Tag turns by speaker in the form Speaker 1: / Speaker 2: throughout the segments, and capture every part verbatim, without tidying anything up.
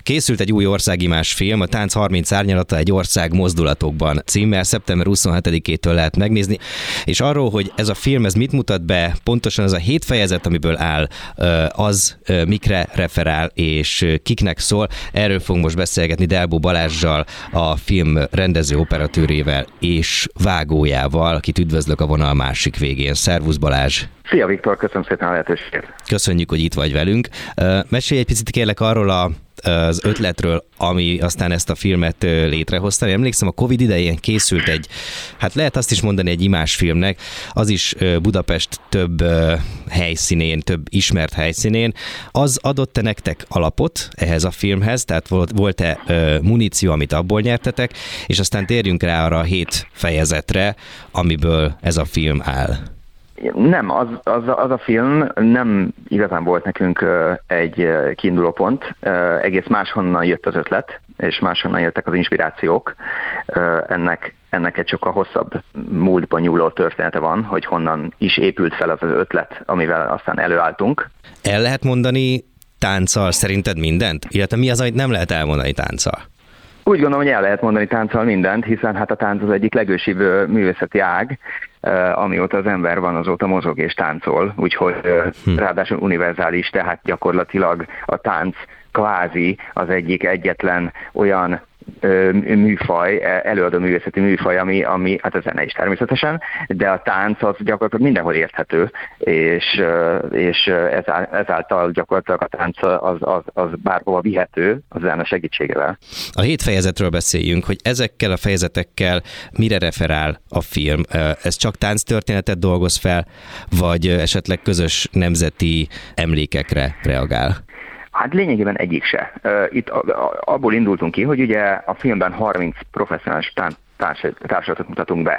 Speaker 1: Készült egy új országimás film, a Tánc harminc árnyalata egy ország mozdulatokban címmel, szeptember huszonhetedikétől lehet megnézni, és arról, hogy ez a film ez mit mutat be, pontosan ez a hét fejezet, amiből áll, az mikre referál és kiknek szól, erről fogunk most beszélgetni Delbó Balázssal, a film rendező operatőrével és vágójával, akit üdvözlök a vonal másik végén. Szervusz Balázs!
Speaker 2: Szia Viktor, köszönöm szépen a lehetőséget!
Speaker 1: Köszönjük, hogy itt vagy velünk. Mesélj egy picit kérlek arról a az ötletről, ami aztán ezt a filmet létrehozta. Emlékszem, a Covid idején készült egy, hát lehet azt is mondani egy imásfilmnek, az is Budapest több helyszínén, több ismert helyszínén. Az adott-e nektek alapot ehhez a filmhez, tehát volt-e muníció, amit abból nyertetek, és aztán térjünk rá arra a hét fejezetre, amiből ez a film áll.
Speaker 2: Nem, az, az, az a film nem igazán volt nekünk egy kiinduló pont, egész máshonnan jött az ötlet, és máshonnan jöttek az inspirációk. Ennek, ennek egy sokkal hosszabb múltban nyúló története van, hogy honnan is épült fel az az ötlet, amivel aztán előálltunk.
Speaker 1: El lehet mondani tánccal szerinted mindent? Illetve mi az, amit nem lehet elmondani tánccal?
Speaker 2: Úgy gondolom, hogy el lehet mondani tánccal mindent, hiszen hát a tánc az egyik legősibb művészeti ág, amióta az ember van, azóta mozog és táncol, úgyhogy hm. ráadásul univerzális, tehát gyakorlatilag a tánc kvázi az egyik egyetlen olyan műfaj, előadó művészeti műfaj, ami, ami, hát a zene is természetesen, de a tánc az gyakorlatilag mindenhol érthető, és, és ezáltal gyakorlatilag a tánc az, az, az bárhova vihető a zene segítségével.
Speaker 1: A hét fejezetről beszéljünk, hogy ezekkel a fejezetekkel mire referál a film? Ez csak tánctörténetet dolgoz fel, vagy esetleg közös nemzeti emlékekre reagál?
Speaker 2: Hát lényegében egyik se. Itt abból indultunk ki, hogy ugye a filmben harminc professzionális társulatot mutatunk be,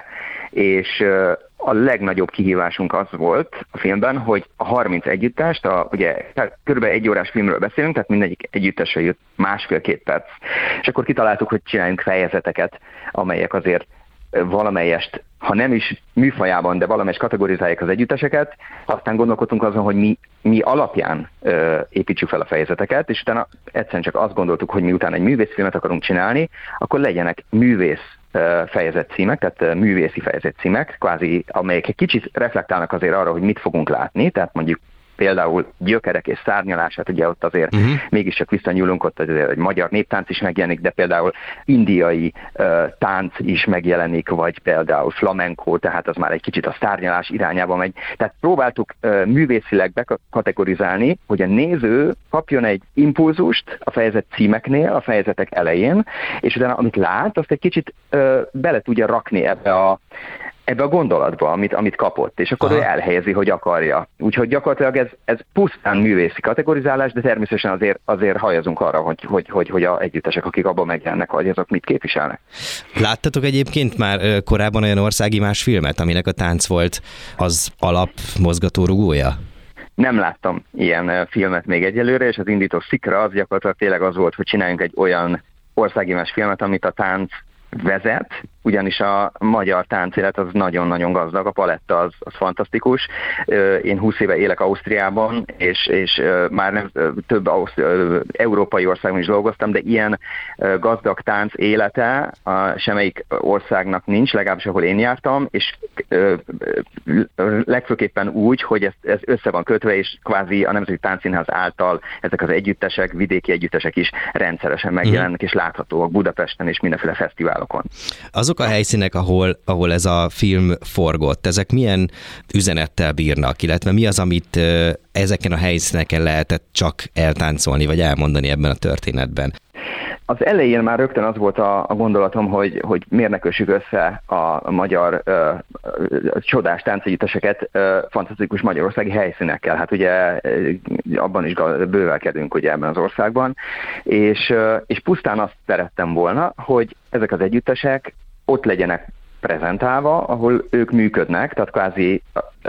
Speaker 2: és a legnagyobb kihívásunk az volt a filmben, hogy a harminc együttest, a, ugye körülbelül egy órás filmről beszélünk, tehát mindegyik együttesre jött másfél-két perc, és akkor kitaláltuk, hogy csináljunk fejezeteket, amelyek azért valamelyest, ha nem is műfajában, de valamelyest kategorizálják az együtteseket, aztán gondolkodtunk azon, hogy mi, mi alapján ö, építsük fel a fejezeteket, és utána egyszerűen csak azt gondoltuk, hogy miután egy művészfilmet akarunk csinálni, akkor legyenek művész fejezet címek, tehát művészi fejezet címek, kvázi, amelyek egy kicsit reflektálnak azért arra, hogy mit fogunk látni, tehát mondjuk például gyökerek és szárnyalás, hát ugye ott azért uh-huh. mégiscsak visszanyúlunk, ott azért egy magyar néptánc is megjelenik, de például indiai uh, tánc is megjelenik, vagy például flamenco, tehát az már egy kicsit a szárnyalás irányába megy. Tehát próbáltuk uh, művészileg bekategorizálni, hogy a néző kapjon egy impulzust a fejezet címeknél, a fejezetek elején, és utána amit lát, azt egy kicsit uh, bele tudja rakni ebbe a ebbe a gondolatba, amit, amit kapott, és akkor Aha. ő elhelyezi, hogy akarja. Úgyhogy gyakorlatilag ez, ez pusztán művészi kategorizálás, de természetesen azért, azért hajazunk arra, hogy, hogy, hogy, hogy a együttesek, akik abban megjelennek, vagy azok mit képviselnek.
Speaker 1: Láttatok egyébként már korábban olyan országimás filmet, aminek a tánc volt az alap mozgatórugója?
Speaker 2: Nem láttam ilyen filmet még egyelőre, és az indító szikra az gyakorlatilag tényleg az volt, hogy csináljunk egy olyan országimás filmet, amit a tánc vezet, ugyanis a magyar táncélet az nagyon-nagyon gazdag, a paletta az, az fantasztikus. Én húsz éve élek Ausztriában, és, és már nem, több ausztri, európai országban is dolgoztam, de ilyen gazdag tánc élete semmelyik országnak nincs, legalábbis ahol én jártam, és legfőképpen úgy, hogy ez, ez össze van kötve, és kvázi a Nemzeti Táncszínház által ezek az együttesek, vidéki együttesek is rendszeresen megjelennek, és láthatóak Budapesten és mindenféle fesztiválokon.
Speaker 1: Azok a helyszínek, ahol, ahol ez a film forgott, ezek milyen üzenettel bírnak, illetve mi az, amit ezeken a helyszíneken lehetett csak eltáncolni, vagy elmondani ebben a történetben?
Speaker 2: Az elején már rögtön az volt a, a gondolatom, hogy, hogy miért ne kössük össze a magyar ö, ö, csodás táncegyütteseket ö, fantasztikus magyarországi helyszínekkel. Hát ugye ö, abban is bővelkedünk ugye ebben az országban, és, ö, és pusztán azt szerettem volna, hogy ezek az együttesek ott legyenek prezentálva, ahol ők működnek, tehát kvázi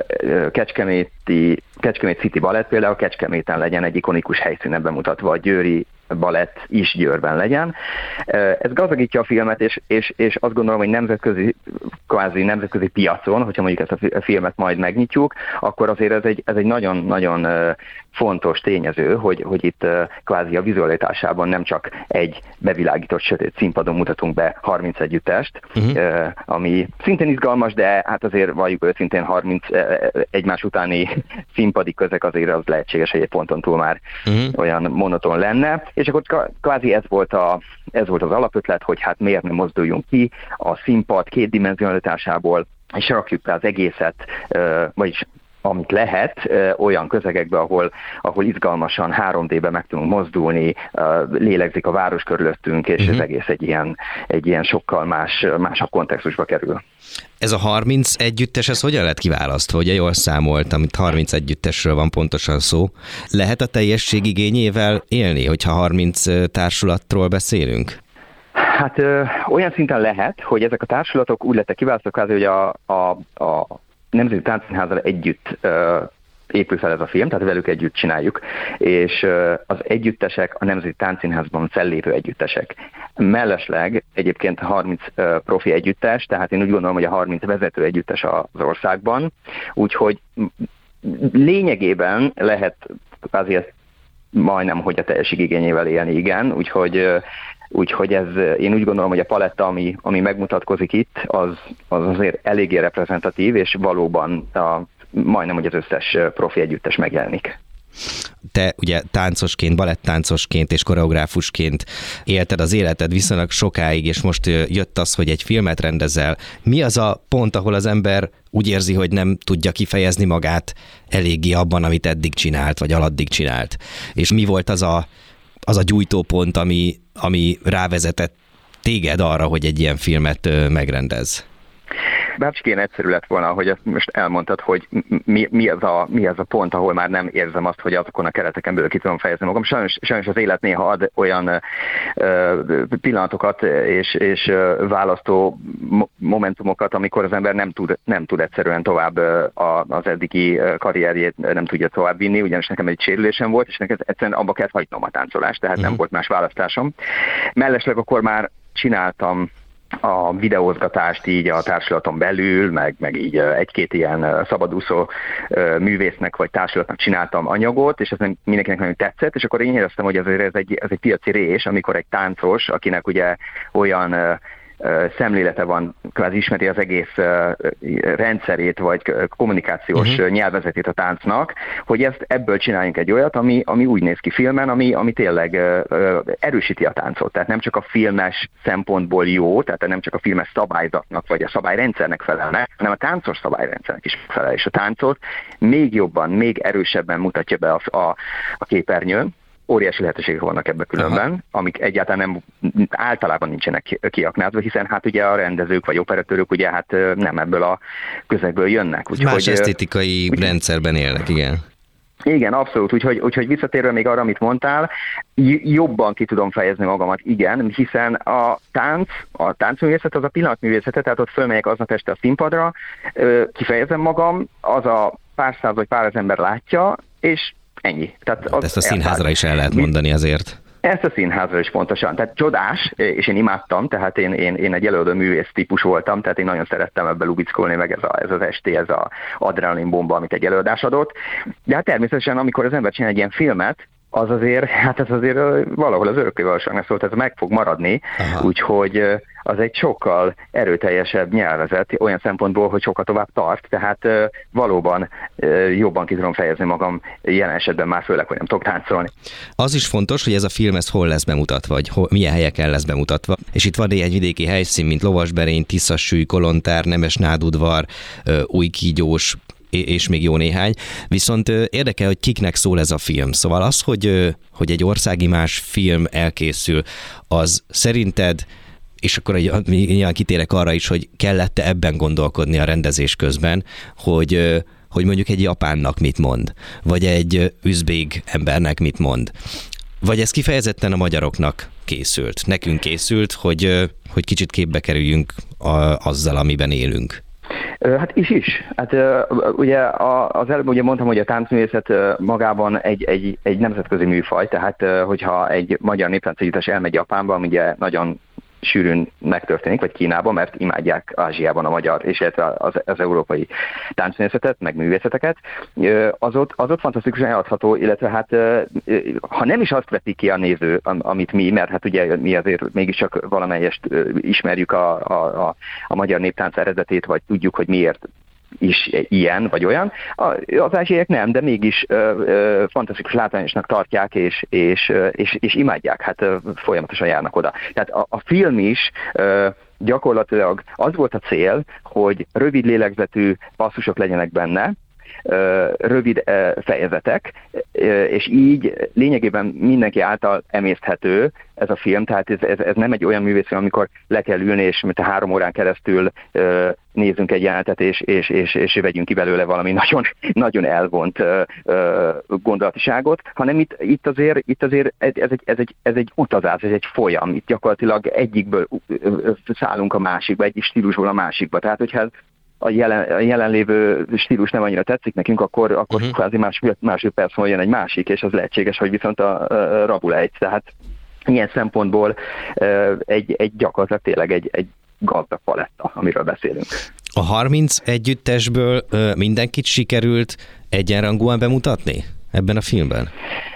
Speaker 2: Kecskeméti, Kecskemét City Balett például Kecskeméten legyen egy ikonikus helyszínen bemutatva, a Győri balett is Győrben legyen. Ez gazdagítja a filmet, és, és, és azt gondolom, hogy nemzetközi, kvázi nemzetközi piacon, hogyha mondjuk ezt a filmet majd megnyitjuk, akkor azért ez egy, ez egy nagyon-nagyon fontos tényező, hogy, hogy itt kvázi a vizualitásában nem csak egy bevilágított sötét színpadon mutatunk be harminc együttest, uh-huh. ami szintén izgalmas, de hát azért valljuk őszintén harminc egymás utáni színpadi közeg azért az lehetséges, hogy egy ponton túl már uh-huh. olyan monoton lenne, és akkor kvázi ez volt, a, ez volt az alapötlet, hogy hát miért nem mozduljunk ki a színpad kétdimenzionalitásából, és rakjuk be az egészet, vagyis amit lehet, olyan közegekbe, ahol, ahol izgalmasan három dé-ben meg tudunk mozdulni, lélegzik a város körülöttünk, és uh-huh. ez egész egy ilyen, egy ilyen sokkal más, másabb kontextusba kerül.
Speaker 1: Ez a harminc együttes, ez hogyan lett kiválasztva? Ugye jól számolt, amit harminc együttesről van pontosan szó. Lehet a teljesség igényével élni, hogyha harminc társulatról beszélünk?
Speaker 2: Hát ö, olyan szinten lehet, hogy ezek a társulatok úgy lettek kiválasztva, hogy a, a, a Nemzeti Táncszínházzal együtt ö, épül fel ez a film, tehát velük együtt csináljuk, és ö, az együttesek a Nemzeti Táncszínházban fellépő együttesek. Mellesleg egyébként harminc ö, profi együttes, tehát én úgy gondolom, hogy a harminc vezető együttes az országban, úgyhogy lényegében lehet azért majdnem, hogy a teljeség igényével élni, igen, úgyhogy ö, Úgyhogy ez, én úgy gondolom, hogy a paletta, ami, ami megmutatkozik itt, az, az azért eléggé reprezentatív, és valóban a, majdnem, hogy az összes profi együttes megjelenik.
Speaker 1: Te ugye táncosként, balettáncosként és koreográfusként élted az életed viszonylag sokáig, és most jött az, hogy egy filmet rendezel. Mi az a pont, ahol az ember úgy érzi, hogy nem tudja kifejezni magát eléggé abban, amit eddig csinált, vagy aladdig csinált? És mi volt az a az a gyújtópont, ami, ami rávezetett téged arra, hogy egy ilyen filmet megrendez?
Speaker 2: Bárcsikén egyszerű lett volna, hogy ezt most elmondtad, hogy mi, mi, az a, mi az a pont, ahol már nem érzem azt, hogy azokon a kereteken belül ki tudom fejezni magam. Sajnos, sajnos az élet néha ad olyan ö, pillanatokat és, és választó momentumokat, amikor az ember nem tud, nem tud egyszerűen tovább a, az eddigi karrierjét nem tudja tovább vinni, ugyanis nekem egy sérülésem volt, és nekem egyszerűen abba kellett hagynom a táncolást, tehát uh-huh. nem volt más választásom. Mellesleg akkor már csináltam a videózgatást így a társulaton belül, meg, meg így egy-két ilyen szabadúszó művésznek vagy társulatnak csináltam anyagot, és ez mindenkinek nagyon tetszett, és akkor én éreztem, hogy ez, ez, egy, ez egy piaci rés, amikor egy táncos, akinek ugye olyan szemlélete van, kvázi ismeri az egész rendszerét, vagy kommunikációs uh-huh. nyelvezetét a táncnak, hogy ezt ebből csináljunk egy olyat, ami, ami úgy néz ki filmen, ami, ami tényleg erősíti a táncot. Tehát nem csak a filmes szempontból jó, tehát nem csak a filmes szabályzatnak, vagy a szabályrendszernek felelne, hanem a táncos szabályrendszernek is felel, és a táncot még jobban, még erősebben mutatja be a, a, a képernyőn. Óriási lehetőségek vannak ebben különben, aha. amik egyáltalán nem, általában nincsenek kiaknázva, hiszen hát ugye a rendezők vagy operatőrök ugye hát nem ebből a közegből jönnek.
Speaker 1: Úgy, Más hogy, esztétikai úgy, rendszerben élnek, igen.
Speaker 2: Igen, abszolút. Úgyhogy, úgyhogy visszatérve még arra, amit mondtál, jobban ki tudom fejezni magamat, igen, hiszen a tánc, a táncművészet az a pillanatművészete, tehát ott fölmegyek aznap este a színpadra, kifejezem magam, az a pár száz vagy pár ezer ember látja, és ennyi. Tehát
Speaker 1: az ezt a színházra is el lehet mondani azért.
Speaker 2: Ezt a színházra is pontosan. Tehát csodás, és én imádtam, tehát én, én, én egy előadó művész típus voltam, tehát én nagyon szerettem ebbe lubickolni, meg ez, a, ez az esti, ez az adrenalinbomba, amit egy előadás adott. De hát természetesen, amikor az ember csinál egy ilyen filmet, az azért, hát ez azért valahol az örökkévalóságnak szólt, ez meg fog maradni, aha. úgyhogy az egy sokkal erőteljesebb nyelvezet, olyan szempontból, hogy sokkal tovább tart, tehát valóban jobban ki tudom fejezni magam, ilyen esetben már főleg, hogy nem tudok táncolni.
Speaker 1: Az is fontos, hogy ez a film ez hol lesz bemutatva, vagy hol, milyen helyeken lesz bemutatva, és itt van egy vidéki helyszín, mint Lovasberény, Tiszasüly, Kolontár, Nemesnádudvar, Újkígyós, és még jó néhány. Viszont érdekel, hogy kiknek szól ez a film. Szóval az, hogy, hogy egy országimás film elkészül, az szerinted, és akkor egy, nyilván kitérek arra is, hogy kellett-e ebben gondolkodni a rendezés közben, hogy, hogy mondjuk egy japánnak mit mond, vagy egy üzbég embernek mit mond. Vagy ez kifejezetten a magyaroknak készült, nekünk készült, hogy, hogy kicsit képbe kerüljünk a, azzal, amiben élünk.
Speaker 2: Hát is is. Hát ugye az előbb ugye mondtam, hogy a táncművészet magában egy, egy, egy nemzetközi műfaj, tehát hogyha egy magyar néptáncegyüttes elmegy Japánba, ami ugye nagyon sűrűn megtörténik, vagy Kínában, mert imádják Ázsiában a magyar, és az, az európai táncművészetet, meg művészeteket. Az ott, az ott fantasztikusan eladható, illetve hát ha nem is azt veszi ki a néző, amit mi, mert hát ugye mi azért mégiscsak valamelyest ismerjük a, a, a, a magyar néptánc eredetét, vagy tudjuk, hogy miért is ilyen, vagy olyan. Az ázsiaiak nem, de mégis ö, ö, fantasztikus látványosnak tartják, és, és, és, és imádják, hát ö, folyamatosan járnak oda. Tehát a, a film is ö, gyakorlatilag az volt a cél, hogy rövid lélegzetű passzusok legyenek benne, rövid fejezetek, és így lényegében mindenki által emészthető ez a film, tehát ez, ez, ez nem egy olyan művészfilm, amikor le kell ülni, és mint a három órán keresztül nézzünk egy jelenetet, és, és, és, és vegyünk ki belőle valami nagyon, nagyon elvont gondolatiságot, hanem itt, itt azért, itt azért ez, egy, ez, egy, ez egy utazás, ez egy folyam, itt gyakorlatilag egyikből szállunk a másikba, egyik stílusból a másikba, tehát hogyha ez a, jelen, a jelenlévő stílus nem annyira tetszik nekünk, akkor, akkor uh-huh. kvázi más, másodperc múlva jön egy másik, és az lehetséges, hogy viszont a, a rabul egy. Tehát ilyen szempontból egy, egy gyakorlatilag tényleg egy, egy gazdag paletta, amiről beszélünk.
Speaker 1: A harminc együttesből mindenkit sikerült egyenrangúan bemutatni ebben a filmben?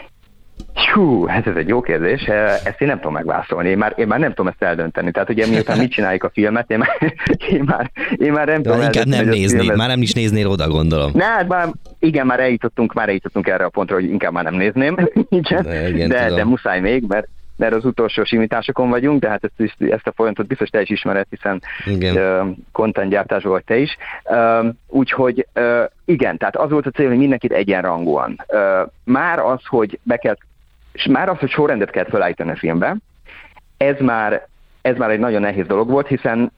Speaker 2: Hú, hát ez egy jó kérdés, ezt én nem tudom megválaszolni, én már, én már nem tudom ezt eldönteni, tehát ugye miután mit csináljuk a filmet, én már, én már, én már nem
Speaker 1: de
Speaker 2: tudom
Speaker 1: inkább nem néznéd, filmet... már nem is néznél oda, gondolom.
Speaker 2: Na, hát már, igen, már eljutottunk, már eljutottunk erre a pontra, hogy inkább már nem nézném, de, igen, de, de muszáj még, mert mert az utolsó simításokon vagyunk, de hát ezt, ezt a folyamatot biztos te is ismered, hiszen contentgyártásban vagy te is. Uh, úgyhogy uh, igen, tehát az volt a cél, hogy mindenkit egyenrangúan. Uh, már az, hogy be kell, már az, hogy sorrendet kellett felállítani a filmbe, ez már, ez már egy nagyon nehéz dolog volt, hiszen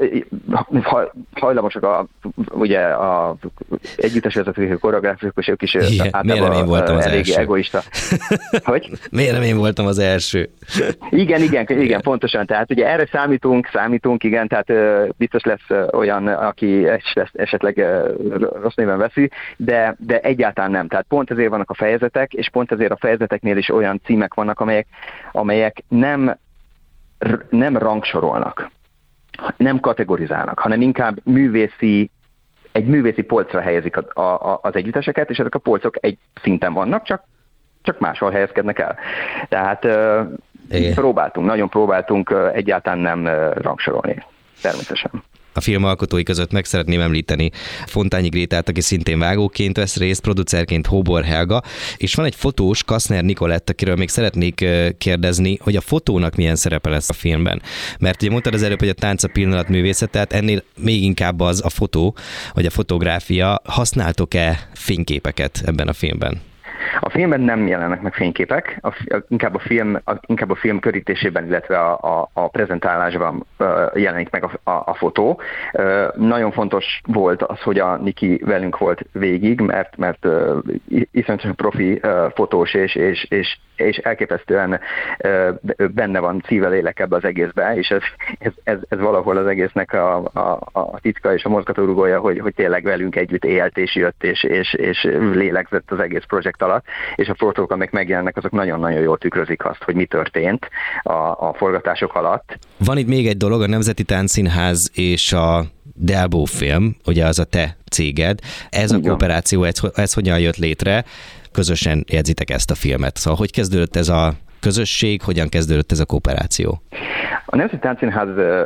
Speaker 2: hajlamosak a, ugye a együttesvezetők, a koreográfusok, és ők is
Speaker 1: igen, általában
Speaker 2: elég egoista. Hogy?
Speaker 1: Miért nem én voltam az első?
Speaker 2: Igen, igen, igen, pontosan. Tehát ugye erre számítunk, számítunk, igen, tehát biztos lesz olyan, aki esetleg rossz néven veszi, de, de egyáltalán nem. Tehát pont ezért vannak a fejezetek, és pont ezért a fejezeteknél is olyan címek vannak, amelyek, amelyek nem, nem rangsorolnak, nem kategorizálnak, hanem inkább művészi, egy művészi polcra helyezik a, a, az együtteseket, és ezek a polcok egy szinten vannak, csak, csak máshol helyezkednek el. Tehát uh, próbáltunk, nagyon próbáltunk uh, egyáltalán nem uh, rangsorolni, természetesen.
Speaker 1: A film alkotói között meg szeretném említeni Fontányi Grétát, aki szintén vágóként vesz részt, producerként Hóbor Helga, és van egy fotós, Kaszner Nikolett, akiről még szeretnék kérdezni, hogy a fotónak milyen szerepe lesz a filmben. Mert ugye mondtad az előbb, hogy a tánc a pillanat művészet, tehát ennél még inkább az a fotó, vagy a fotográfia. Használtok-e fényképeket ebben a filmben?
Speaker 2: A filmben nem jelennek meg fényképek, a, a, inkább, a film, a, inkább a film körítésében, illetve a, a, a prezentálásban uh, jelenik meg a, a, a fotó. Uh, nagyon fontos volt az, hogy a Niki velünk volt végig, mert, mert uh, iszonyatosan profi uh, fotós, és, és, és, és elképesztően uh, benne van szíve, lélek ebbe az egészbe, és ez, ez, ez, ez valahol az egésznek a, a, a titka és a mozgatórugója, hogy, hogy tényleg velünk együtt élt és jött, és, és, és lélegzett az egész projekt alatt, és a fotók, amik megjelennek, azok nagyon-nagyon jól tükrözik azt, hogy mi történt a, a forgatások alatt.
Speaker 1: Van itt még egy dolog, a Nemzeti Táncszínház és a Delbo Film, ugye az a te céged. Ez a kooperáció, ez, ez hogyan jött létre? Közösen jegyzitek ezt a filmet. Szóval hogy kezdődött ez a közösség, hogyan kezdődött ez a kooperáció?
Speaker 2: A Nemzeti Táncszínház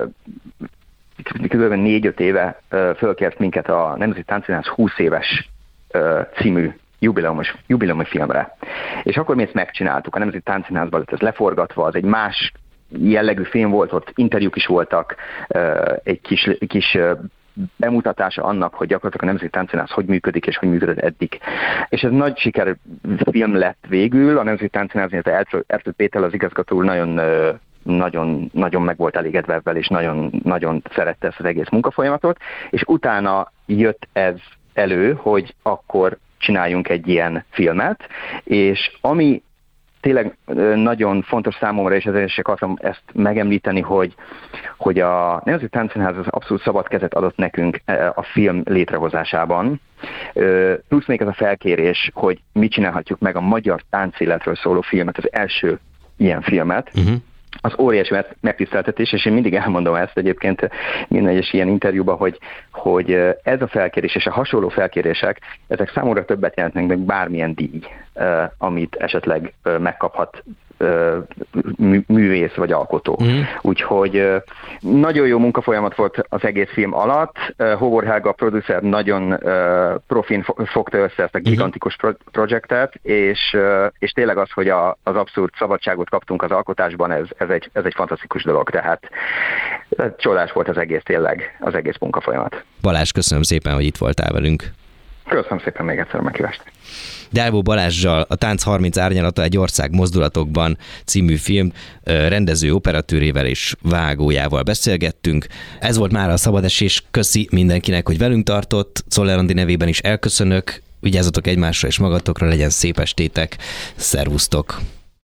Speaker 2: kb. négy-öt éve fölkért minket a Nemzeti Táncszínház húsz éves című jubileumos, jubileumi filmre. És akkor mi ezt megcsináltuk. A Nemzeti Táncszínházban lett ez leforgatva, az egy más jellegű film volt, ott interjúk is voltak, egy kis, kis bemutatása annak, hogy gyakorlatilag a Nemzeti Táncszínház hogy működik, és hogy működött eddig. És ez nagy siker film lett végül. A Nemzeti Táncszínház, illetve Ertl Péter az igazgató nagyon nagyon, nagyon meg volt elégedve ebben, és nagyon, nagyon szerette ezt az egész munkafolyamatot, és utána jött ez elő, hogy akkor csináljunk egy ilyen filmet, és ami tényleg nagyon fontos számomra, és ezért is akartam ezt megemlíteni, hogy, hogy a Nemzeti Táncszínház az abszolút szabad kezet adott nekünk a film létrehozásában, plusz még ez a felkérés, hogy mi csinálhatjuk meg a magyar táncéletről szóló filmet, az első ilyen filmet, uh-huh. az óriási megtiszteltetés, és én mindig elmondom ezt egyébként minden egyes ilyen interjúban, hogy, hogy ez a felkérés és a hasonló felkérések, ezek számomra többet jelentnek, meg bármilyen díj, amit esetleg megkaphat művész vagy alkotó. Mm. Úgyhogy nagyon jó munkafolyamat volt az egész film alatt. Hóbor Helga, a producer, nagyon profin fogta össze ezt a gigantikus projektet, és, és tényleg az, hogy a, az abszurd szabadságot kaptunk az alkotásban, ez, ez, egy, ez egy fantasztikus dolog. Tehát csodás volt az egész, tényleg az egész munkafolyamat.
Speaker 1: Balázs, köszönöm szépen, hogy itt voltál velünk.
Speaker 2: Köszönöm szépen még egyszer a meghívást.
Speaker 1: Delvó Balázssal a Tánc harminc árnyalata egy ország mozdulatokban című film rendező operatőrével és vágójával beszélgettünk. Ez volt már a Szabadesés. Köszi mindenkinek, hogy velünk tartott. Czoller Andi nevében is elköszönök. Vigyázzatok egymásra és magatokra, legyen szép estétek. Szervusztok!